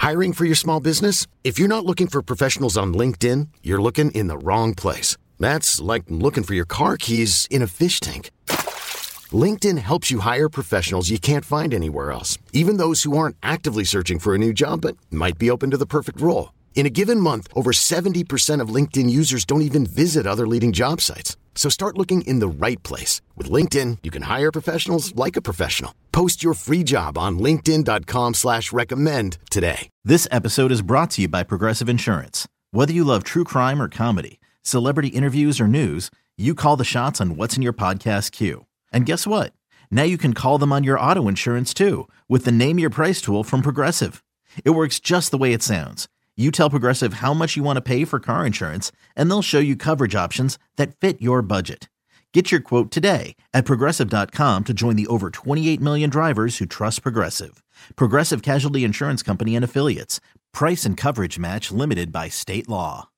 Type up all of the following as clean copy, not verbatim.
Hiring for your small business? If you're not looking for professionals on LinkedIn, you're looking in the wrong place. That's like looking for your car keys in a fish tank. LinkedIn helps you hire professionals you can't find anywhere else, even those who aren't actively searching for a new job but might be open to the perfect role. In a given month, over 70% of LinkedIn users don't even visit other leading job sites. So start looking in the right place. With LinkedIn, you can hire professionals like a professional. Post your free job on linkedin.com/recommend today. This episode is brought to you by Progressive Insurance. Whether you love true crime or comedy, celebrity interviews or news, you call the shots on what's in your podcast queue. And guess what? Now you can call them on your auto insurance too with the Name Your Price tool from Progressive. It works just the way it sounds. You tell Progressive how much you want to pay for car insurance, and they'll show you coverage options that fit your budget. Get your quote today at Progressive.com to join the over 28 million drivers who trust Progressive. Progressive Casualty Insurance Company and Affiliates. Price and coverage match limited by state law.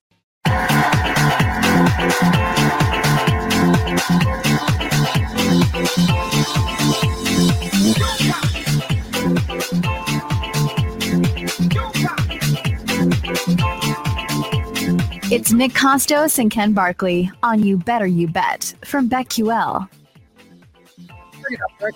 It's Nick Costos and Ken Barkley on You Better You Bet from BetQL. Bring it up, Rick.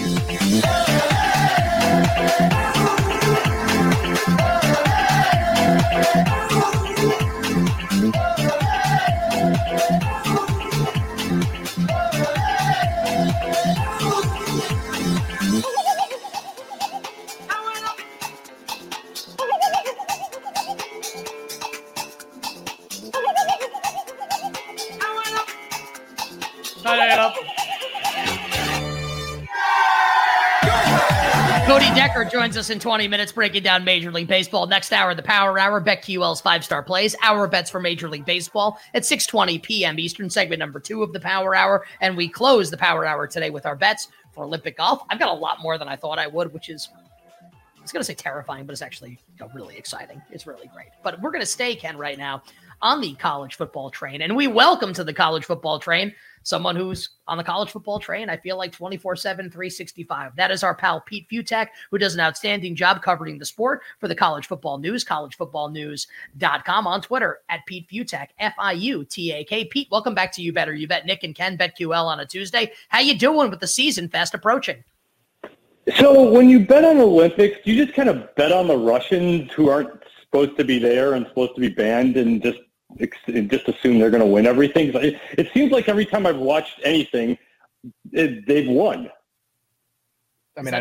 Cody Decker joins us in 20 minutes breaking down Major League Baseball. Next hour, the Power Hour, BetQL's 5-star plays, our bets for Major League Baseball at 6:20 p.m. Eastern, segment number 2 of the Power Hour. And we close the Power Hour today with our bets for Olympic golf. I've got a lot more than I thought I would, which is, I was going to say terrifying, but it's actually really exciting. It's really great. But we're going to stay, Ken, right now on the college football train. And we welcome to the college football train someone who's on the college football train, I feel like 24/7, 365. That is our pal Pete Fiutak, who does an outstanding job covering the sport for the College Football News, collegefootballnews.com, on Twitter at Pete Fiutak, Fiutak. Pete, welcome back to You Better You Bet. Nick and Ken, BetQL on a Tuesday. How you doing with the season fast approaching? So when you bet on Olympics, do you just kind of bet on the Russians who aren't supposed to be there and supposed to be banned and just assume they're going to win everything? It seems like every time I've watched anything, they've won. I mean,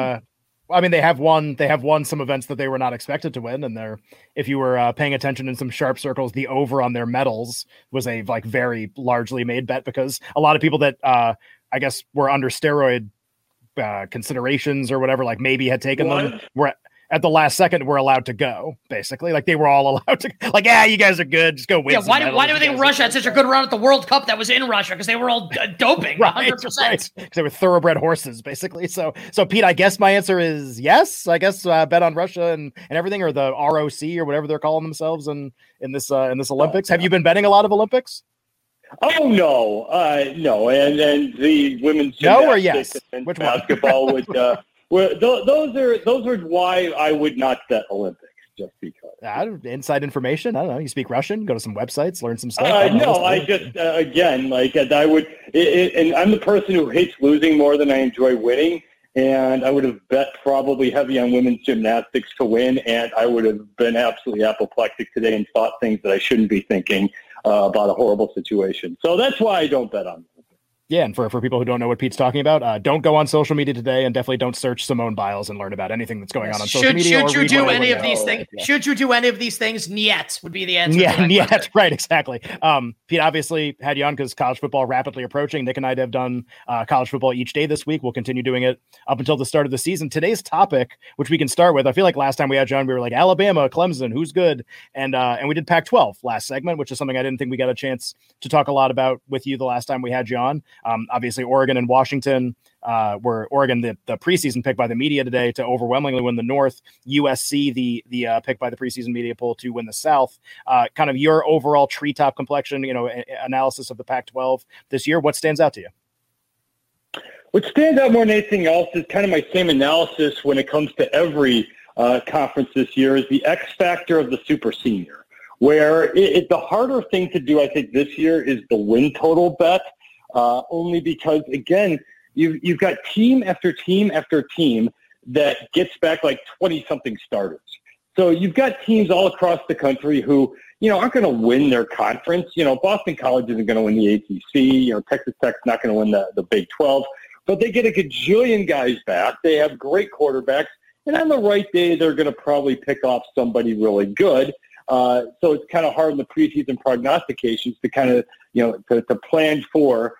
they have won. They have won some events that they were not expected to win, and if you were paying attention in some sharp circles, the over on their medals was a very largely made bet, because a lot of people that I guess were under steroid considerations or whatever, maybe had taken them, were at the last second were allowed to go, basically. They were all allowed to, you guys are good, just go win. Yeah, why do we think Russia had such a good run at the World Cup that was in Russia? Because they were all doping, 100%. Right. Because they were thoroughbred horses, basically. So Pete, I guess my answer is yes. I guess bet on Russia and everything, or the ROC or whatever they're calling themselves in this Olympics. Have you been betting a lot of Olympics? Oh no, no, and the women's no or yes? And which basketball one? would. Well, those are why I would not bet Olympics, just because. Inside information. I don't know. You speak Russian. Go to some websites, learn some stuff. No, I just again, I would, and I'm the person who hates losing more than I enjoy winning. And I would have bet probably heavy on women's gymnastics to win, and I would have been absolutely apoplectic today and thought things that I shouldn't be thinking about a horrible situation. So that's why I don't bet on them. Yeah, and for people who don't know what Pete's talking about, don't go on social media today, and definitely don't search Simone Biles and learn about anything that's going on social media. Should you do any of these things? Yeah. Should you do any of these things? Niet would be the answer. Yeah, right, exactly. Pete obviously had you on because college football rapidly approaching. Nick and I have done college football each day this week. We'll continue doing it up until the start of the season. Today's topic, which we can start with, I feel like last time we had you on, we were like Alabama, Clemson, who's good, and we did Pac-12 last segment, which is something I didn't think we got a chance to talk a lot about with you the last time we had you on. Obviously, Oregon and Washington were Oregon the preseason pick by the media today to overwhelmingly win the North. USC the pick by the preseason media poll to win the South. Kind of your overall treetop complexion, analysis of the Pac-12 this year. What stands out to you? What stands out more than anything else is kind of my same analysis when it comes to every conference this year is the X factor of the super senior, where the harder thing to do, I think, this year is the win total bet, only because, again, you've got team after team after team that gets back like 20-something starters. So you've got teams all across the country who, aren't going to win their conference. Boston College isn't going to win the ACC. Texas Tech's not going to win the Big 12. But they get a gajillion guys back. They have great quarterbacks. And on the right day, they're going to probably pick off somebody really good. So it's kind of hard in the preseason prognostications to kind of, to plan for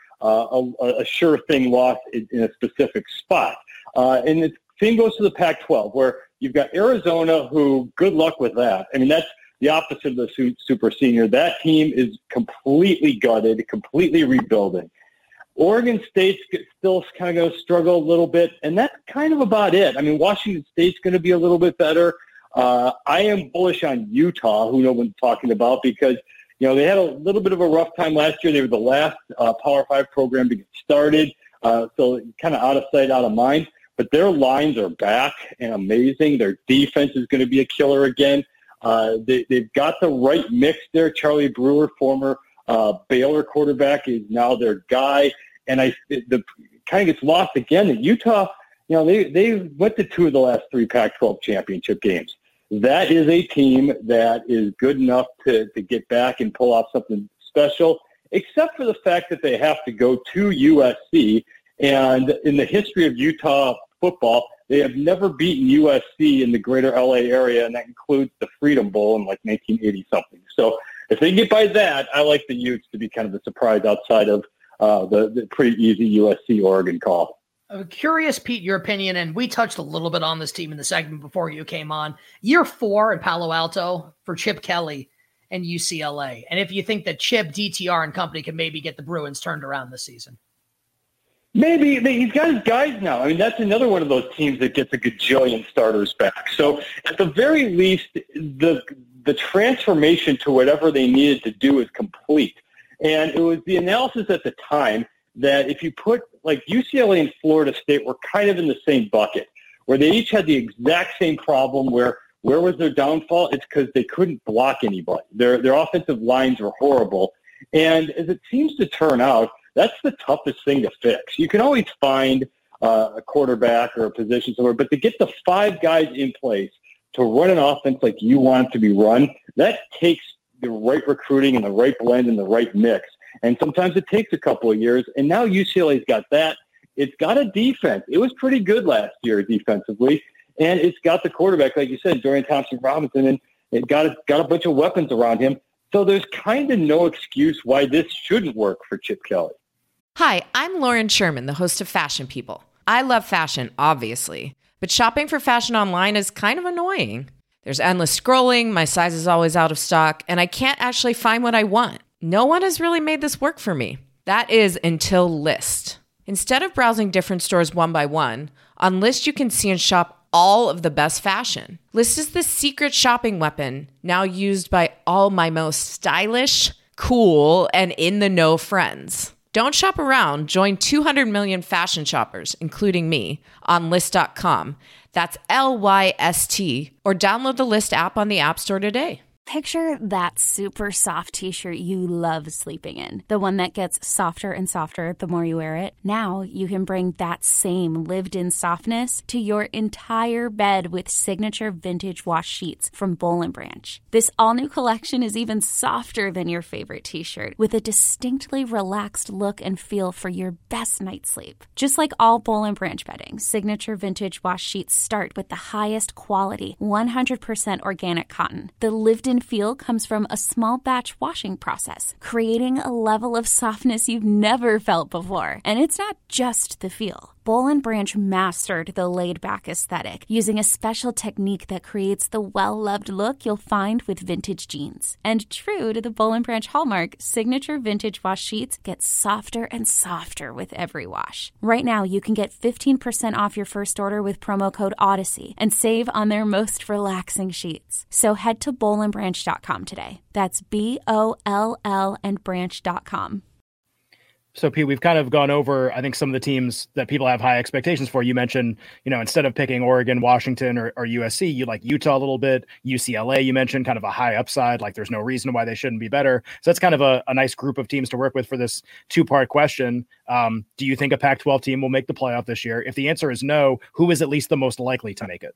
a sure thing loss in a specific spot. And the same goes to the Pac-12, where you've got Arizona, who, good luck with that. I mean, that's the opposite of the super senior. That team is completely gutted, completely rebuilding. Oregon State's still kind of going to struggle a little bit, and that's kind of about it. I mean, Washington State's going to be a little bit better. I am bullish on Utah, who no one's talking about, because, they had a little bit of a rough time last year. They were the last Power 5 program to get started, so kind of out of sight, out of mind. But their lines are back and amazing. Their defense is going to be a killer again. They've got the right mix there. Charlie Brewer, former Baylor quarterback, is now their guy. And the kind of gets lost again that Utah, they went to 2 of the last 3 Pac-12 championship games. That is a team that is good enough to get back and pull off something special, except for the fact that they have to go to USC. And in the history of Utah football, they have never beaten USC in the greater LA area, and that includes the Freedom Bowl in like 1980-something. So if they get by that, I like the Utes to be kind of a surprise outside of the pretty easy USC-Oregon call. I'm curious, Pete, your opinion, and we touched a little bit on this team in the segment before you came on. Year 4 in Palo Alto for Chip Kelly and UCLA. And if you think that Chip, DTR, and company can maybe get the Bruins turned around this season. Maybe. He's got his guys now. I mean, that's another one of those teams that gets a gajillion starters back. So at the very least, the transformation to whatever they needed to do is complete. And it was the analysis at the time that if you put, like, UCLA and Florida State were kind of in the same bucket, where they each had the exact same problem. Where was their downfall? It's because they couldn't block anybody. Their offensive lines were horrible. And as it seems to turn out, that's the toughest thing to fix. You can always find a quarterback or a position somewhere, but to get the 5 guys in place to run an offense like you want it to be run, that takes the right recruiting and the right blend and the right mix. And sometimes it takes a couple of years. And now UCLA's got that. It's got a defense. It was pretty good last year defensively. And it's got the quarterback, like you said, Dorian Thompson-Robinson, and it got a bunch of weapons around him. So there's kind of no excuse why this shouldn't work for Chip Kelly. Hi, I'm Lauren Sherman, the host of Fashion People. I love fashion, obviously, but shopping for fashion online is kind of annoying. There's endless scrolling, my size is always out of stock, and I can't actually find what I want. No one has really made this work for me. That is until Lyst. Instead of browsing different stores one by one, on Lyst you can see and shop all of the best fashion. Lyst is the secret shopping weapon now used by all my most stylish, cool, and in-the-know friends. Don't shop around. Join 200 million fashion shoppers, including me, on Lyst.com. That's Lyst, or download the Lyst app on the App Store today. Picture that super soft t-shirt you love sleeping in. The one that gets softer and softer the more you wear it. Now you can bring that same lived-in softness to your entire bed with signature vintage wash sheets from Boll & Branch. This all-new collection is even softer than your favorite t-shirt, with a distinctly relaxed look and feel for your best night's sleep. Just like all Boll & Branch bedding, signature vintage wash sheets start with the highest quality, 100% organic cotton. The lived-in feel comes from a small batch washing process, creating a level of softness you've never felt before. And it's not just the feel. Boll & Branch mastered the laid-back aesthetic using a special technique that creates the well-loved look you'll find with vintage jeans. And true to the Boll & Branch hallmark, signature vintage wash sheets get softer and softer with every wash. Right now, you can get 15% off your first order with promo code Odyssey and save on their most relaxing sheets. So head to bollandbranch.com today. That's BOLL and branch.com. So, Pete, we've kind of gone over, I think, some of the teams that people have high expectations for. You mentioned, instead of picking Oregon, Washington, or USC, you like Utah a little bit. UCLA, you mentioned, kind of a high upside. Like, there's no reason why they shouldn't be better. So that's kind of a nice group of teams to work with for this two-part question. Do you think a Pac-12 team will make the playoff this year? If the answer is no, who is at least the most likely to make it?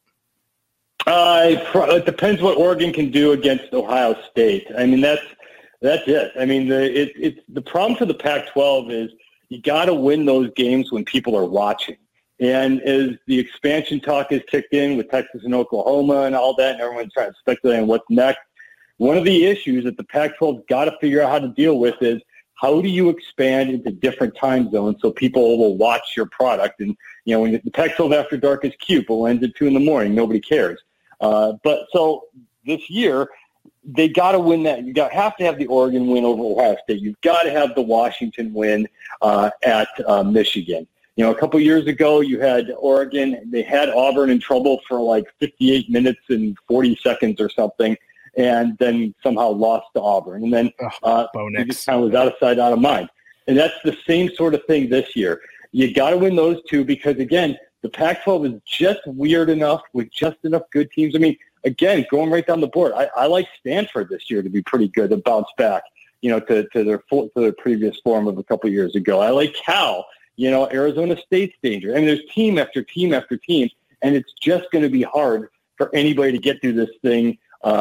It depends what Oregon can do against Ohio State. I mean, that's it. I mean, the problem for the Pac-12 is you got to win those games when people are watching. And as the expansion talk has kicked in with Texas and Oklahoma and all that, and everyone's trying to speculate on what's next, one of the issues that the Pac-12's got to figure out how to deal with is how do you expand into different time zones so people will watch your product? And, when the Pac-12 after dark is cute, but when it ends at 2 a.m, nobody cares. But so this year, they got to win that. You have to have the Oregon win over Ohio State. You've got to have the Washington win at Michigan. A couple years ago, you had Oregon. They had Auburn in trouble for like 58 minutes and 40 seconds or something, and then somehow lost to Auburn. And then it just kind of was out of sight, out of mind. And that's the same sort of thing this year. You got to win those two because, again, the Pac-12 is just weird enough with just enough good teams. I mean, again, going right down the board, I like Stanford this year to be pretty good, to bounce back, to their previous form of a couple years ago. I like Cal, Arizona State's danger. I mean, there's team after team after team, and it's just going to be hard for anybody to get through this thing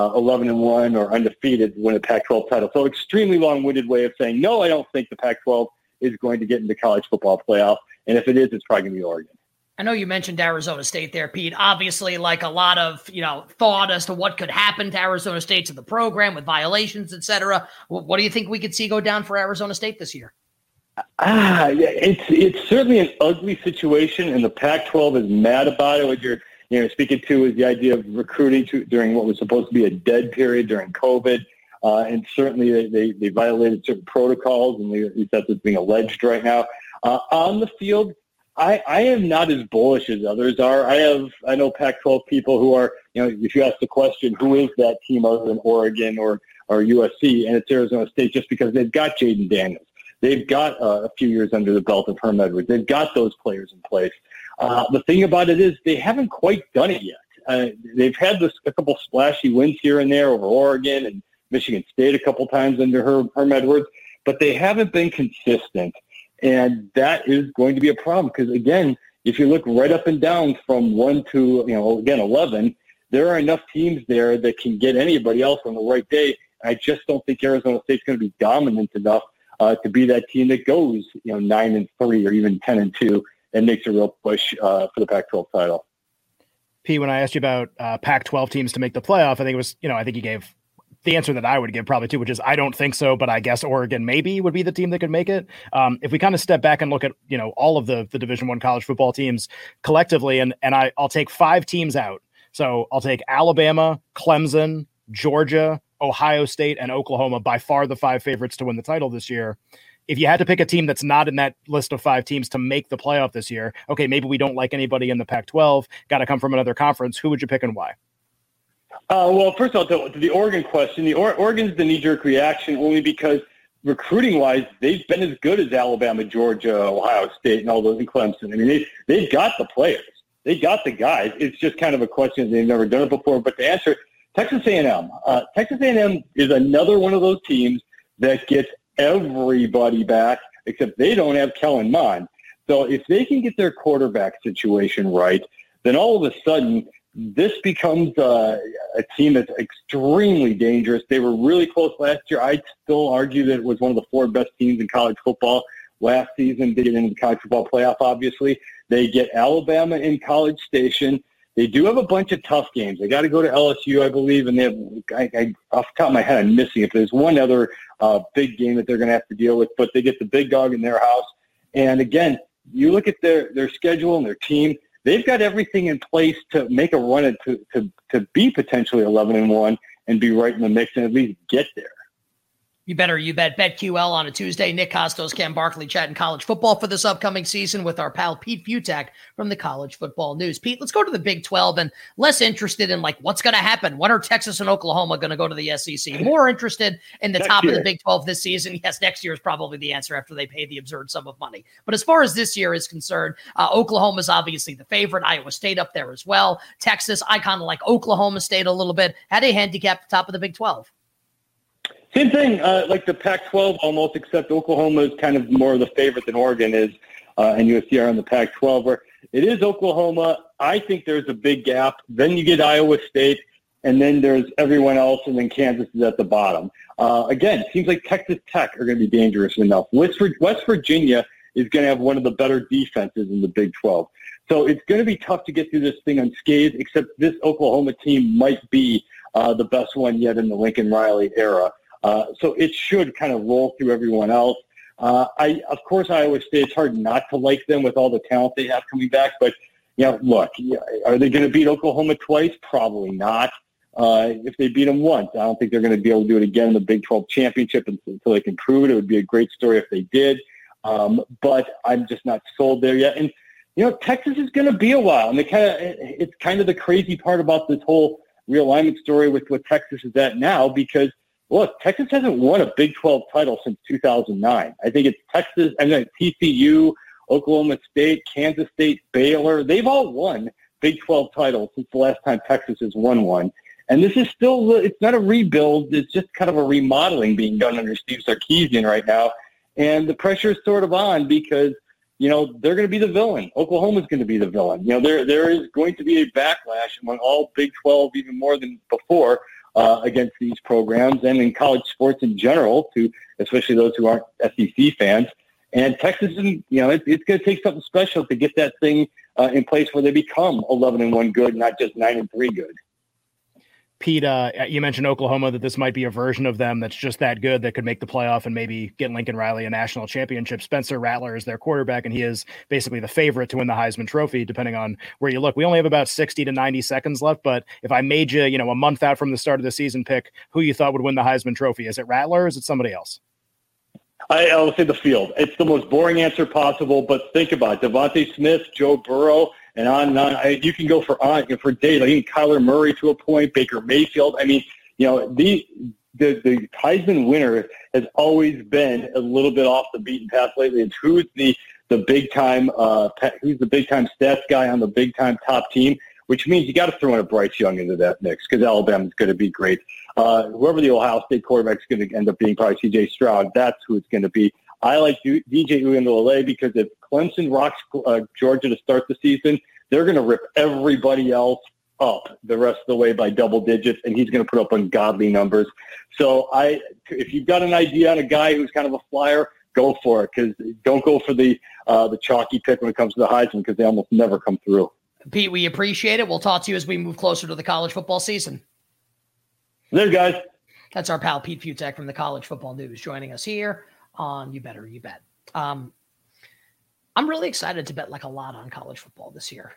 11-1 or undefeated to win a Pac-12 title. So extremely long-winded way of saying, no, I don't think the Pac-12 is going to get into college football playoff, and if it is, it's probably going to be Oregon. I know you mentioned Arizona State there, Pete. Obviously, like a lot of, thought as to what could happen to Arizona State, to the program with violations, et cetera. What do you think we could see go down for Arizona State this year? Yeah, it's certainly an ugly situation, and the Pac-12 is mad about it. What you're speaking to is the idea of recruiting during what was supposed to be a dead period during COVID, and certainly they violated certain protocols, and at least that's what's being alleged right now. On the field, I am not as bullish as others are. I know Pac-12 people who are, if you ask the question, who is that team other than Oregon or USC, and it's Arizona State, just because they've got Jaden Daniels. They've got a few years under the belt of Herm Edwards. They've got those players in place. The thing about it is they haven't quite done it yet. They've had a couple splashy wins here and there over Oregon and Michigan State a couple times under Herm Edwards, but they haven't been consistent. And that is going to be a problem because, again, if you look right up and down from 1 to, 11, there are enough teams there that can get anybody else on the right day. I just don't think Arizona State's going to be dominant enough to be that team that goes, 9-3 or even 10-2 and makes a real push for the Pac-12 title. P, when I asked you about Pac-12 teams to make the playoff, I think it was, I think you gave the answer that I would give probably too, which is I don't think so, but I guess Oregon maybe would be the team that could make it. If we kind of step back and look at, all of the Division I college football teams collectively, and I'll take 5 teams out. So I'll take Alabama, Clemson, Georgia, Ohio State, and Oklahoma, by far the 5 favorites to win the title this year. If you had to pick a team that's not in that list of 5 teams to make the playoff this year, okay, maybe we don't like anybody in the Pac-12, got to come from another conference. Who would you pick and why? Well, first of all, to the Oregon question, Oregon's the knee-jerk reaction only because recruiting-wise, they've been as good as Alabama, Georgia, Ohio State, and all those in Clemson. I mean, they've got the players. They got the guys. It's just kind of a question. They've never done it before. But to answer, Texas A&M. Texas A&M is another one of those teams that gets everybody back, except they don't have Kellen Mond. So if they can get their quarterback situation right, then all of a sudden this becomes a team that's extremely dangerous. They were really close last year. I'd still argue that it was one of the 4 best teams in college football last season. They get into the college football playoff, obviously. They get Alabama in College Station. They do have a bunch of tough games. They got to go to LSU, I believe, and they have, off the top of my head, I'm missing if there's one other big game that they're going to have to deal with, but they get the big dog in their house. And again, you look at their schedule and their team, they've got everything in place to make a run to be potentially 11-1 and be right in the mix and at least get there. You better, you bet. BetQL on a Tuesday. Nick Kostos, Ken Barkley chatting college football for this upcoming season with our pal Pete Futak from the College Football News. Pete, let's go to the Big 12 and less interested in like what's going to happen. When are Texas and Oklahoma going to go to the SEC? More interested in the top of the Big 12 this season. Yes, next year is probably the answer after they pay the absurd sum of money. But as far as this year is concerned, Oklahoma is obviously the favorite. Iowa State up there as well. Texas, I kind of like Oklahoma State a little bit. How do you handicap the top of the Big 12? Same thing, like the Pac-12 almost, except Oklahoma is kind of more of the favorite than Oregon is, and USC are on the Pac-12, where it is Oklahoma. I think there's a big gap. Then you get Iowa State, and then there's everyone else, and then Kansas is at the bottom. Again, it seems like Texas Tech are going to be dangerous enough. West Virginia is going to have one of the better defenses in the Big 12. So it's going to be tough to get through this thing unscathed, except this Oklahoma team might be the best one yet in the Lincoln Riley era. So it should kind of roll through everyone else. Of course, Iowa State, it's hard not to like them with all the talent they have coming back. But, look, are they going to beat Oklahoma twice? Probably not. If they beat them once, I don't think they're going to be able to do it again in the Big 12 championship until they can prove it. It would be a great story if they did. But I'm just not sold there yet. And, Texas is going to be a while. And it's kind of the crazy part about this whole realignment story with what Texas is at now, because look, Texas hasn't won a Big 12 title since 2009. I think it's Texas, TCU, Oklahoma State, Kansas State, Baylor. They've all won Big 12 titles since the last time Texas has won one. And this is still, it's not a rebuild. It's just kind of a remodeling being done under Steve Sarkisian right now. And the pressure is sort of on because, they're going to be the villain. Oklahoma's going to be the villain. There is going to be a backlash among all Big 12, even more than before, against these programs and in college sports in general, to especially those who aren't SEC fans. And Texas, it's going to take something special to get that thing in place where they become 11-1 good, not just 9-3 good. Pete, you mentioned Oklahoma, that this might be a version of them that's just that good that could make the playoff and maybe get Lincoln Riley a national championship. Spencer Rattler is their quarterback, and he is basically the favorite to win the Heisman Trophy, depending on where you look. We only have about 60 to 90 seconds left, but if I made you, a month out from the start of the season, pick who you thought would win the Heisman Trophy, is it Rattler or is it somebody else? I will say the field. It's the most boring answer possible, but think about it. Devontae Smith, Joe Burrow, and on and on. You can go for days. I think Kyler Murray to a point, Baker Mayfield. I mean, the Heisman winner has always been a little bit off the beaten path lately. It's who's the big time stats guy on the big time top team, which means you got to throw in a Bryce Young into that mix because Alabama's going to be great. Whoever the Ohio State quarterback is going to end up being, probably C.J. Stroud. That's who it's going to be. I like DJ Uiagalelei because if Clemson rocks Georgia to start the season, they're going to rip everybody else up the rest of the way by double digits, and he's going to put up ungodly numbers. So if you've got an idea on a guy who's kind of a flyer, go for it, because don't go for the chalky pick when it comes to the Heisman, because they almost never come through. Pete, we appreciate it. We'll talk to you as we move closer to the college football season. There, guys. That's our pal Pete Futak from the College Football News joining us here on You Better You Bet. I'm really excited to bet like a lot on college football this year.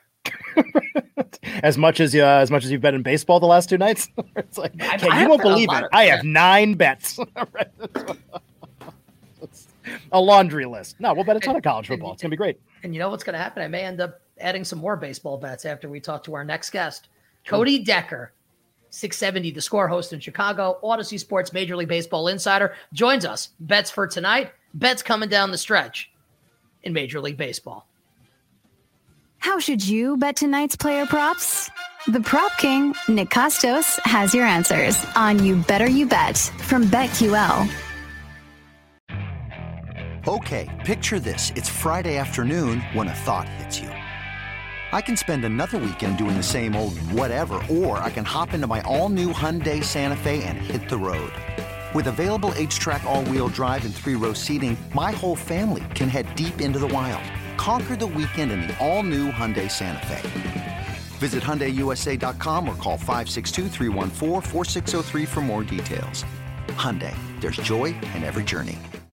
as much as you've bet in baseball the last two nights. It's like, you won't believe it. I have 9 bets. A laundry list. No, we'll bet a ton of college football. It's gonna be great. And you know what's gonna happen? I may end up adding some more baseball bets after we talk to our next guest, Cody Decker. 670 The Score host in Chicago, Odyssey Sports Major League Baseball insider, joins us. Bets for tonight, bets coming down the stretch in Major League Baseball. How should you bet tonight's player props? The Prop King, Nick Kostos, has your answers on You Better You Bet from BetQL. Okay, picture this. It's Friday afternoon when a thought hits you. I can spend another weekend doing the same old whatever, or I can hop into my all-new Hyundai Santa Fe and hit the road. With available H-Track all-wheel drive and 3-row seating, my whole family can head deep into the wild. Conquer the weekend in the all-new Hyundai Santa Fe. Visit HyundaiUSA.com or call 562-314-4603 for more details. Hyundai, there's joy in every journey.